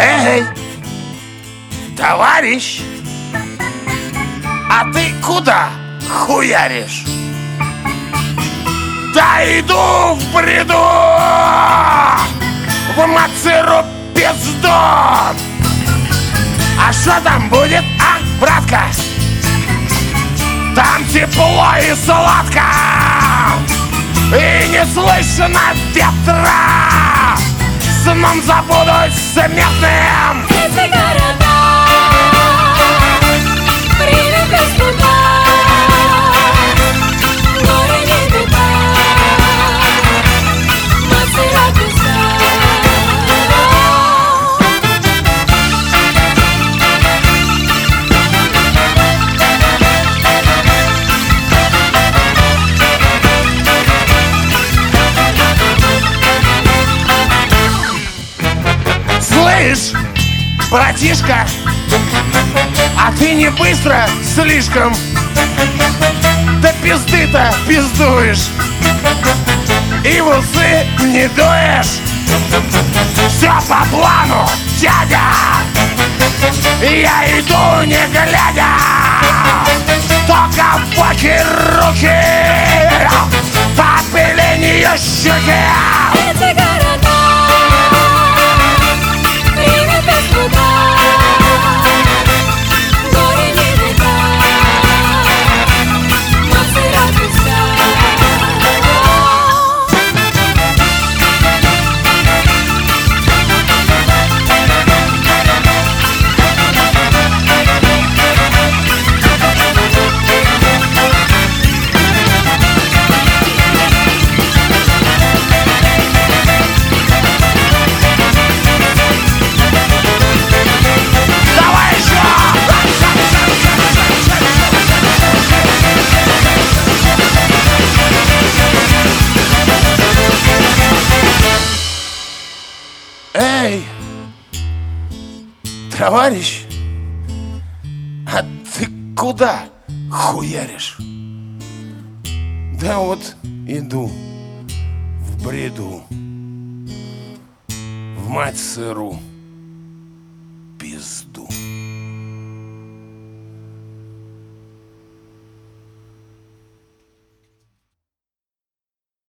Эй, товарищ, а ты куда хуяришь? Да иду в бреду в Мацеру пизду. А что там будет, а, братка? Там тепло и сладко, и не слышно ветра. Сном забудусь смертным. Эти города привет туда, горы не беда, Мацера пизда. Слышь, братишка, а ты не быстро слишком до пизды-то пиздуешь и в усы не дуешь. Все по плану, дядя, я иду не глядя, только в боки руки, попыление щеки. Эти города привет туда, горы не беда, Мацера пизда. Давай еще! Эй, товарищ, а ты куда хуяришь? Да вот иду в бреду в Мацеру пизду.